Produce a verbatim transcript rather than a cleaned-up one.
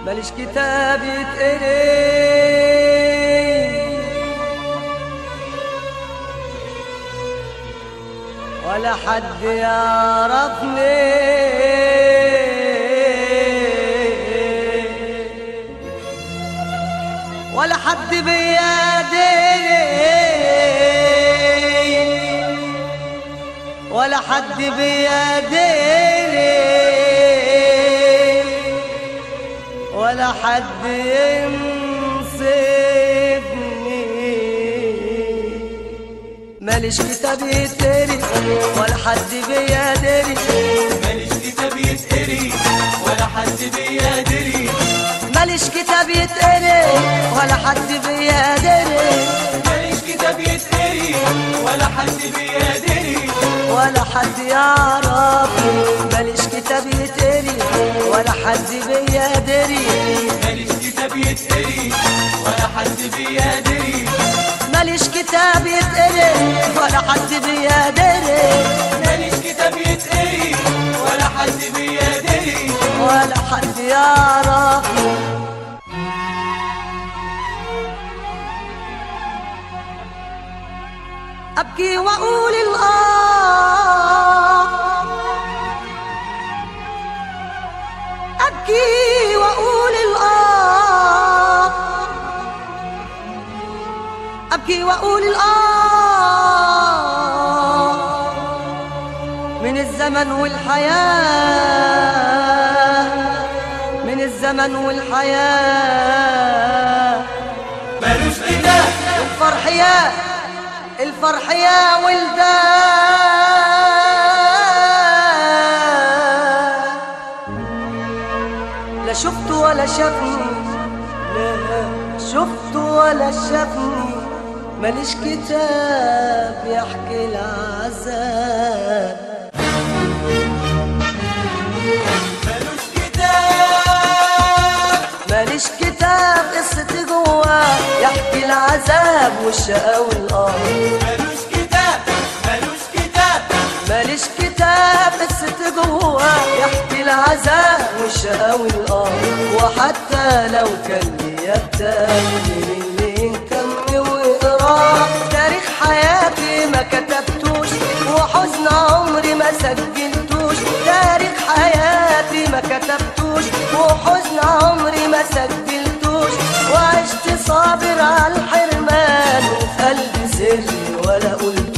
ماليش كتاب يتقري ولا حد يعرفني ولا حد بيادري ولا حد بيادري ولا حد ينصفني. ماليش كتاب يتقري ولا حد بيادري ماليش كتاب يتقري ولا حد بيادري ماليش كتاب يتقري ولا حد بيادري ماليش كتاب يتقري ولا حد بيادري ولا حد يعرفني. ماليش كتاب يتقري ولا حد بيادري ماليش كتاب يتقري ولا حد بيادري ماليش كتاب يتقري ولا حد بيادري ماليش كتاب يتقري ولا حد بيادري ولا حد يعرفني. أبكي وأقول الآه أبكي وأقول الآه أبكي وأقول الآه من الزمن والحياة من الزمن والحياة مالوش كتاب الفرح يا الفرح يا ولدان لا شفت ولا شافني لا شفت ولا شافني ماليش كتاب يحكي العذاب مالوش كتاب ماليش كتاب قصتي جواه يحكي العذاب والشقا والقهر مالوش كتاب مالوش كتاب ماليش كتاب قصتي جواه يحكي العذاب والشقا والقهر وحتى لو كان ليا كتاب من اللي نكمل وقراه تاريخ حياتي ما كتبتوش وحزن عمري ما سجلتوش تاريخ حياتي ما كتبتوش وحزن عمري ما سجلتوش وعشت صابر على الحرمان وفي قلبي سري ولا قلت